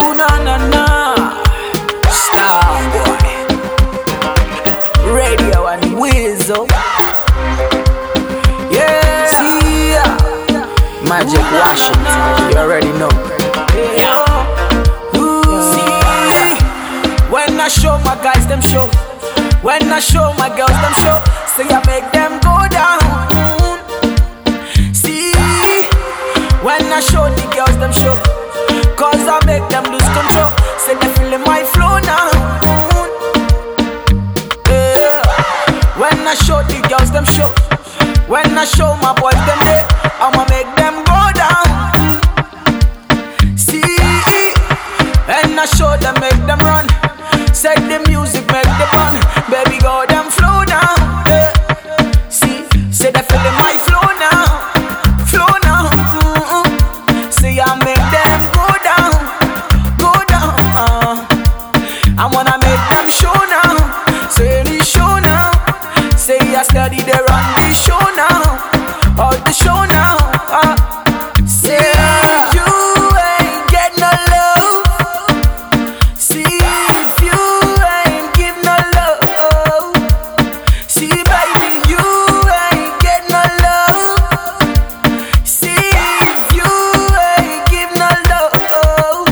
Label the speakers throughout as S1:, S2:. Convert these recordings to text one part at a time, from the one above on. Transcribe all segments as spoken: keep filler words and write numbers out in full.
S1: Ooh, na na na. Star boy. Radio and Weasel. Yeah. See ya. Magic Washington. You already know. Yeah. Ooh. See. When I show my guys them show. When I show my girls them show. Say I make them go down. See. When I show the girls them show. Cause I make them lose control. Say they feeling my flow now. Yeah. When I show the girls them show. When I show my boys them day, I'ma make them go down. See. And I show them make them run. Say the music make them run. Baby go them flow down. Yeah. See. Say they feeling my flow now. Flow now. Mm-mm. See I make them go down. Go down. uh. I wanna make them show now. Say the show now. Say I study they run the show now. All the show now. uh. Say if you ain't get no love. See if you ain't give no love. See baby you ain't get no love. See if you ain't give no love.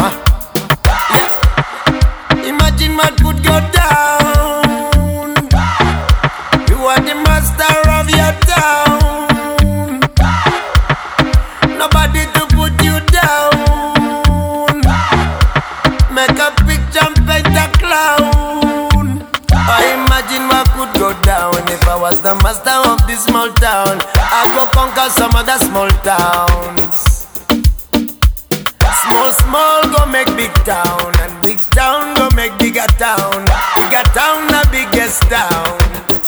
S2: Imagine what could go down. You are the master of your town. Nobody to put you down. Make a picture and paint a clown. I imagine what could go down if I was the master of this small town. I'd go conquer some other small towns. Small, small go make big town, and big town go make bigger town. Bigger town, the biggest town.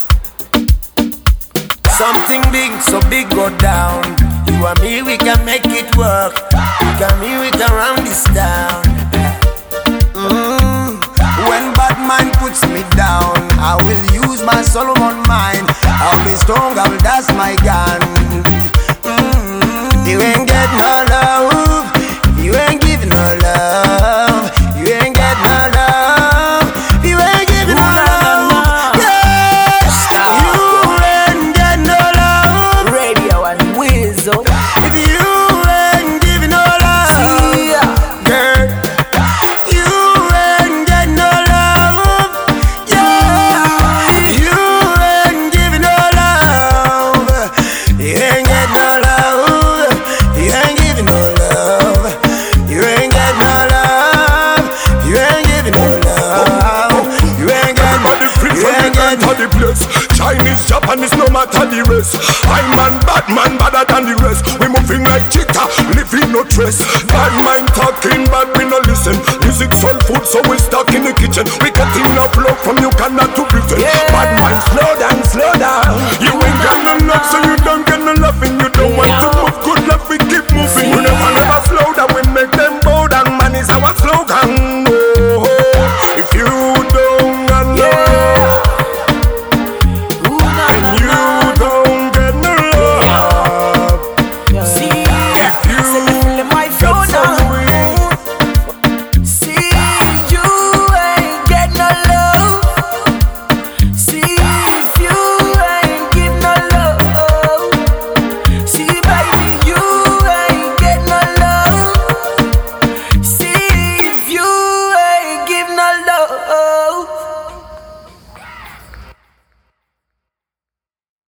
S2: Something big, so big go down. You and me, we can make it work. You and me, we can run this town. Mm. When bad mind puts me down, I will use my Solomon mind. I'll be strong, I will dust my gun. Mm. You ain't get no love. You ain't giving no love. You ain't get no love. You ain't giving no love. Yeah. You ain't get no love.
S1: Radio and Weasel.
S2: If you ain't giving no love,
S1: See ya.
S2: girl, you ain't get no love. Yeah. You ain't giving no love. You ain't get no love. You ain't giving no love. You ain't get no love. You ain't giving no love. You ain't get no
S3: Everybody free
S2: You
S3: from
S2: ain't
S3: the
S2: get
S3: gun to the place. Chinese, Japanese, no matter the race. I'm man, bad man, badder than the rest. We moving like cheetah, living no trace. Bad mind talking, but we no listen. Music, soul food, so we stuck in the kitchen. We getting enough love from you, cannot to Britain.
S1: Yeah.
S3: Bad mind, slow down, slow down. You ain't got no luck, so you